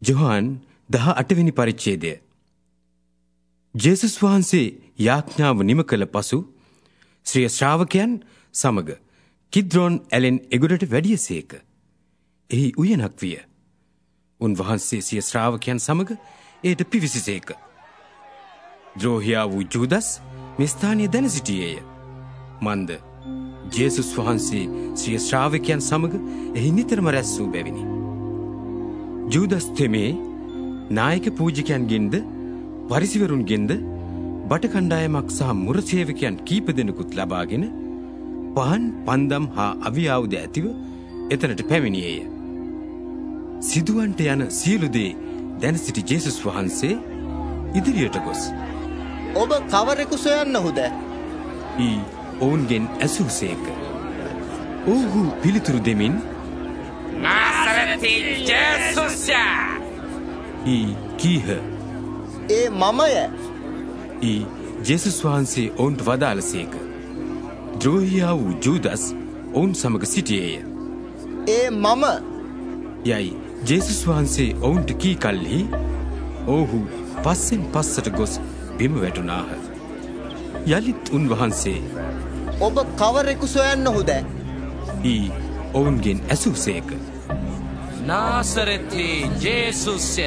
ජොහාන් 18 වෙනි පරිච්ඡේදය. ජේසුස් වහන්සේ යාඥාව නිම කළ පසු ශ්‍රී ශ්‍රාවකයන් සමග කිද්රෝන් ඇලෙන් එගොඩට වැඩියසේක. එහි උයනක් විය. උන්වහන්සේ සිය ශ්‍රාවකයන් සමග එයට පිවිසිසේක. ද්‍රෝහියා වූ ජූදස් මේ ස්ථානයේ දැන සිටියේය. මන්ද ජේසුස් වහන්සේ සිය ශ්‍රාවකයන් සමග එහි නිතරම රැස් වූ බැවිනි. ජූදස් තෙමේ නායක පූජකයන්ගෙන්ද පරිසිවරුන්ගෙන්ද බට කණ්ඩායමක් සහ මුර සේවකයන් කීප දෙනෙකුත් ලබාගෙන පහන් පන්දම් හා අවියාවුද ඇතිව එතනට පැමිණියේය. සිදුවන්ට යන සියලු දේ දැන සිටි ජේසුස් වහන්සේ ඉදිරියට ගොස් ඔබ කවරෙකු සොයන්නහුද? ඔවුන්ගෙන් ඇසූසේක. ඔවුහු පිළිතුරු දෙමින් නාසරති ජේසුස්ය කීහ. ඒ මමය. ජේසුස් වහන්සේ ඔවුන්ට වදාළසේක. ද්‍රෝහියා වූ ජූදස් ඔවුන් සමග සිටියේය. ඒ මම යයි ජේසුස් වහන්සේ ඔවුන්ට කී කල්හි ඔවුහු පස්සෙන් පස්සට ගොස් බිම වැටුණාහ. යලිත් උන්වහන්සේ ඔබ කවරෙකු සොයන්නහුද? ඔවුන්ගෙන් ඇසූසේක. නාසරති ජේසුස්ය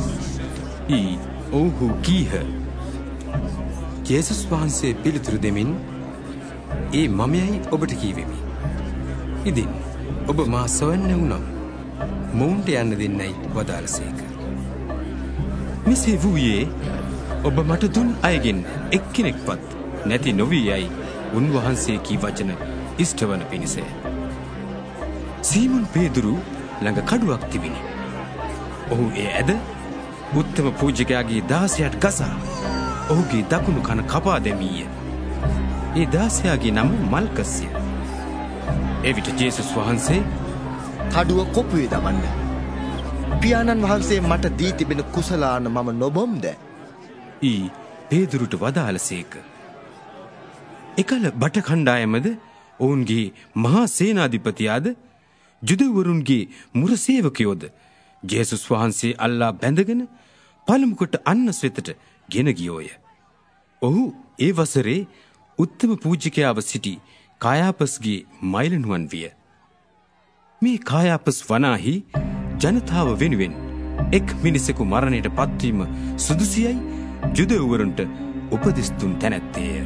ඔවුහු කීහ. ජේසුස් වහන්සේ පිළිතුරු දෙමින් ඒ මමයයි ඔබට කීවෙමි. ඉතින් ඔබ මා සොයන්න වුනම් මොවුන්ට යන්න දෙන්නයි වදාළසේක. මෙසේ වූයේ ඔබ මට දුන් අයගෙන් එක්කෙනෙක්වත් නැති නොවී යයි උන්වහන්සේ කී වචන ඉෂ්ටවන පිණිසය. සීමොන් පේදුරු ළඟ කඩුවක් තිබිනි. ඔහු ඒ ඇද උත්තම පූජකයාගේ දාසයාට ගසා ඔහුගේ දකුණු කන කපා දැමීය. ඒ දාසයාගේ නම මල්කස්ය. එවිට ජේසුස් වහන්සේ කඩුව කොපුවේ දමන්න. පියාණන් වහන්සේ මට දී තිබෙන කුසලාන මම නොබොම්ද? පේදුරුට වදාළසේක. එකල බට කණ්ඩායමද ඔවුන්ගේ මහා සේනාධිපතියාද ජුදවරුන්ගේ මුර සේවකයෝද ජේසුස් වහන්සේ අල්ලා බැඳගෙන පළමුකොට අන්නස් වෙතට ගෙන ගියෝය. ඔහු ඒ වසරේ උත්තම පූජකයාව සිටි කායාපස්ගේ මයිලනුවන් විය. මේ කායාපස් වනාහි ජනතාව වෙනුවෙන් එක් මිනිසෙකු මරණයට පත්වීම සුදුසියයි ජුදවරුන්ට උපදෙස් දුන් තැනැත්තේය.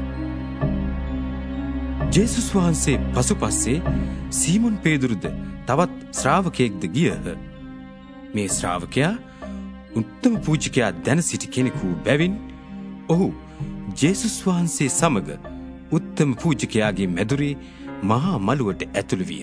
ජේසුස් වහන්සේ පසුපස්සේ සීමොන් පේදුරුද තවත් ශ්‍රාවකයෙක්ද ගියහ. මේ ශ්‍රාවකයා උත්තම පූජකයා දැන සිටි කෙනෙකු බැවින් ඔහු ජේසුස් වහන්සේ සමග උත්තම පූජකයාගේ මැදුරේ මහා මළුවට ඇතුළු විය.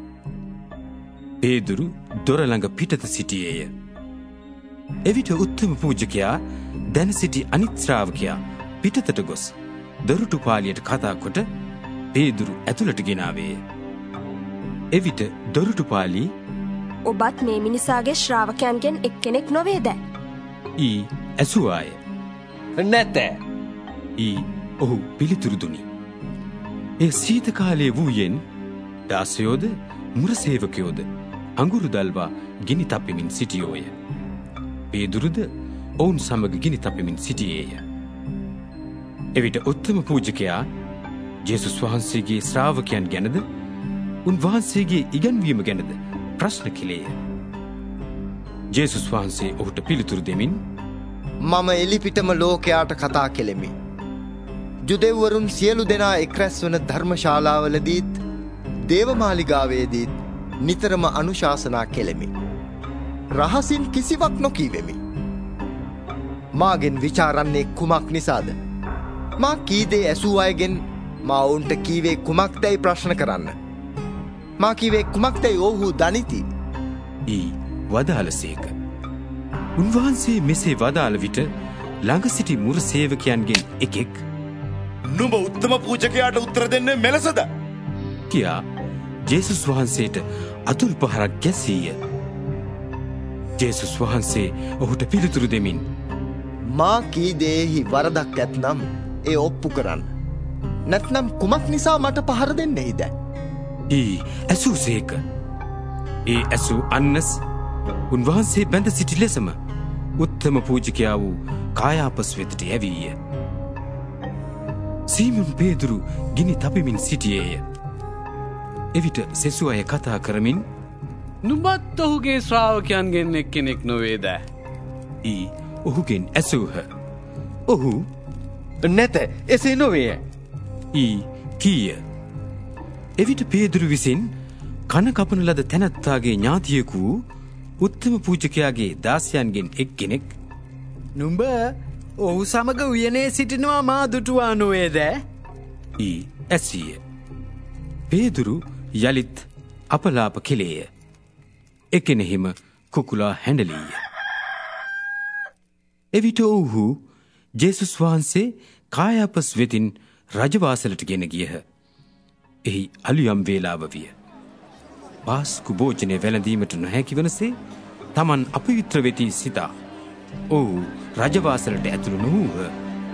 පේදුරු දොර ළඟ පිටත සිටියේය. එවිට උත්තම පූජකයා දැන සිටි අනිත් ශ්‍රාවකයා පිටතට ගොස් දොරටුපාලියට කතා කොට පේදුරු ඇතුළට ගෙනාවේය. එවිට දොරටුපාලී ඔබත් මේ මිනිසාගේ ශ්‍රාවකයන්ගෙන් එක්කෙනෙක් නොවේද? ඇසුවාය. නැත. ඔහු පිළිතුරු දුනි. ඒ සීත කාලයේ වූයෙන් දාසයෝද මුරසේවකයෝද අඟුරු දල්වා ගිනි තප්පෙමින් සිටියෝය. පේදුරුද ඔවුන් සමග ගිනි තප්පෙමින් සිටියේය. එවිට උත්තම පූජකයා ජේසුස් වහන්සේගේ ශ්‍රාවකයන් ගැනද උන්වහන්සේගේ ඉගැන්වීම ගැනද ප්‍රශ්න කෙළේය. ජේසුස් වහන්සේ ඔහුට පිළිතුරු දෙමින් මම එලිපිටම ලෝකයාට කතා කෙලෙමි. ජුදෙව්වරුන් සියලු දෙනා එක්රැස් වන ධර්මශාලාවලදීත් දේවමාලිගාවේදීත් නිතරම අනුශාසනා කෙලෙමි. රහසින් කිසිවක් නොකීවෙමි. මාගෙන් විචාරන්නේ කුමක් නිසාද? මා කීදේ ඇසූ අයගෙන් මා ඔවුන්ට කීවේ කුමක්දැයි ප්‍රශ්න කරන්න. මා කීවේ කුමක්දැයි ඔවුහු දනිති. වදාළසේක. උන්වහන්සේ මෙසේ වදාළ විට ළඟ සිටි මුර සේවකයන්ගෙන් එකෙක් නුඹ උත්තම පූජකයාට උත්තර දෙන්නේ මෙලෙසද? කියා ජේසුස් වහන්සේට අතුල් පහරක් ගැසීය. ජේසුස් වහන්සේ ඔහුට පිළිතුරු දෙමින් මා කී දේහි වරදක් ඇත්නම් ඒ ඔප්පු කරන්න. නැත්නම් කුමක් නිසා මට පහර දෙන්නෙහිද? ඇසූසේක. ඒ ඇසූ අන්නස් උන්වහන්සේ බැඳ සිටි ලෙසම උත්තම පූජකයා වූ කායාපස් වෙතට ඇවීය. සීමොන් පේදුරු ගිනි තපමින් සිටියේය. එවිට සෙසු අය කතා කරමින් නුඹත් ඔහුගේ ශ්‍රාවකයන්ගෙන් එක්කෙනෙක් නොවේද? ඊ ඔහුගෙන් ඇසූහ. ඔහු නැත එසේ නොවේය. ඊ කීය. එවිට පේදුරු විසින් කන කපන ලද තැනැත්තාගේ ඥාතියෙකු වූ උත්තම පූජකයාගේ දාසයන්ගෙන් එක්කෙනෙක් නුඹ ඔහු සමග උයනේ සිටිනවා මා දුටුවා නොවේද? ඊ ඇසීය. පේදුරු යළිත් අපලාප කෙලේය. එකෙනෙහිම කුකුලා හැඬලීය. එවිට ඔවුහු ජේසුස් වහන්සේ කායාපස් වෙතින් රජවාසලට ගෙන ගියහ. එහි අලුයම් වේලාව විය. පාස්කු භෝජනය වැළඳීමට නොහැකි වනසේ තමන් අපවිත්‍ර වෙති සිතා ඔහු රජවාසලට ඇතුළු නොවූහ.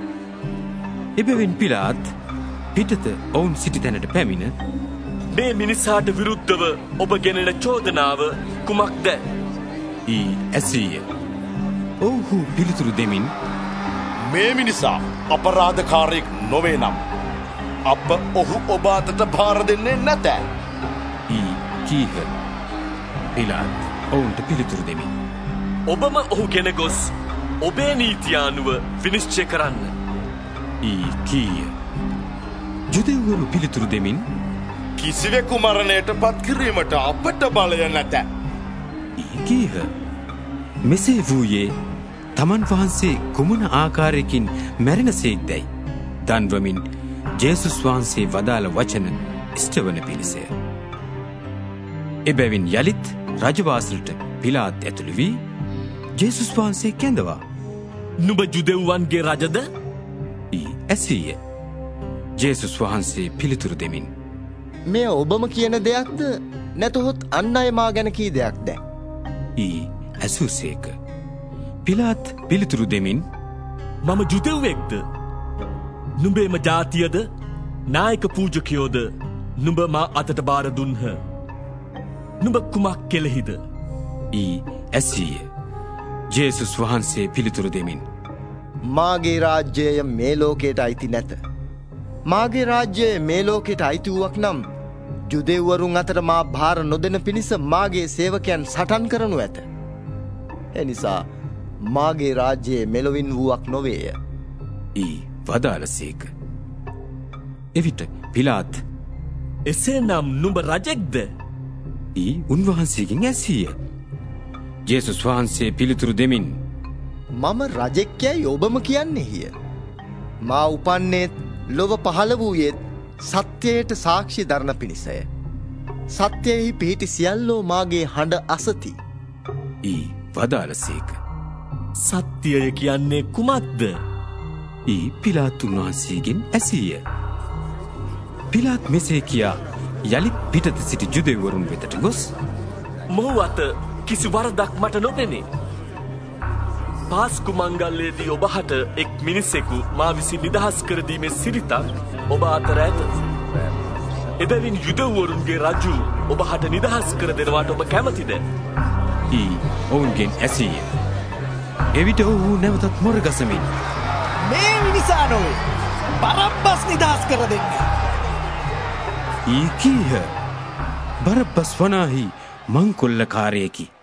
එබැවින් පිලාත් පිටත ඔවුන් සිටි තැනට පැමිණ මේ මිනිසාට විරුද්ධව ඔබ ගෙනෙන චෝදනාව කුමක්ද? ඊ ඇසීය. ඔවුහු පිළිතුරු දෙමින් මේ මිනිසා අපරාධකාරයෙක් නොවේ නම් අප ඔහු ඔබ අතට භාර දෙන්නේ නැත. ඊ කීහ. පිලාත් ඔවුන්ට පිළිතුරු දෙමින් ඔබම ඔහු ගෙන ගොස් ඔබේ නීතිය අනුව විනිශ්චය කරන්න. ඊ කීය. ජුදෙව්වරු පිළිතුරු දෙමින් කිසිවෙකු මරණයට පත් කිරීමට අපට බලය නැත. ඊ කීහ. මෙසේ වූයේ තමන් වහන්සේ කුමන ආකාරයකින් මැරෙන සේද්දැයි දන්වමින් ජේසුස් වහන්සේ වදාළ වචන ඉෂ්ටවන පිණිසය. එබැවින් යළිත් රජවාසලට පිලාත් ඇතුළු වී ජේසුස් වහන්සේ කැඳවා නුඹ ජුදෙව්වන්ගේ රජද? ඊ ඇසීය. ජේසුස් වහන්සේ පිළිතුරු දෙමින් මෙය ඔබම කියන දෙයක්ද නැතහොත් අන් අය මා ගැන කී දෙයක්ද? ඊ ඇසූසේක. පිලාත් පිළිතුරු දෙමින් මම ජුදෙව්වෙක්ද? නුඹේම ජාතියද නායක පූජකයෝද නුඹ මා අතට බාර දුන්හ. නුඹ කුමක් කෙලෙහිද? ඊ ඇසීය. ජේසුස් වහන්සේ පිළිතුරු දෙමින් මාගේ රාජ්‍යය මේ ලෝකයට අයිති නැත. මාගේ රාජ්‍යය මේ ලෝකයට අයිති වූවක් නම් ජුදෙව්වරුන් අතර මා භාර නොදෙන පිණිස මාගේ සේවකයන් සටන් කරනු ඇත. එනිසා මාගේ රාජ්‍යය මෙලොවින් වූවක් නොවේය. ඊ වදාළසේක. එවිට පිලාත් එසේ නම් නුඹ රජෙක්ද? ඊ උන්වහන්සේගෙන් ඇසීය. ජේසුස් වහන්සේ පිළිතුරු දෙමින් මම රජෙක්යැයි ඔබම කියන්නේහිය. මා උපන්නේත් ලොව පහළ වූයේත් සත්‍යයට සාක්ෂි දරණ පිණිසය. සත්‍යයෙහි පිහිටි සියල්ලෝ මාගේ හඬ අසති. ඊ වදාළසේක. සත්‍යය කියන්නේ කුමක්ද? ඊ පිලාත් උන්වහන්සේගෙන් ඇසීය. පිලාත් මෙසේ කියා යළිත් පිටත සිටි ජුදෙව්වරුන් වෙතට ගොස් මොහු අත කිසි වරදක් මට නොපෙනේ. පාස්කු මංගල්‍යයේදී ඔබහට එක් මිනිසෙකු මා විසින් නිදහස් කර දීමේ සිරිතක් ඔබ අතර ඇත. එබැවින් යුදෙව්වරුන්ගේ රජු ඔබහට නිදහස් කර දෙනවාට ඔබ කැමතිද? ඊ ඔවුන්ගෙන් ඇසීය. එවිට ඔහු නැවතත් මොරගසමින් මේ මිනිසා නොවේ බරබ්බස් නිදහස් කර දෙන්න. ඊ කීහ. බරබ්බස් වනාහි මංකොල්ලකාරයෙකි.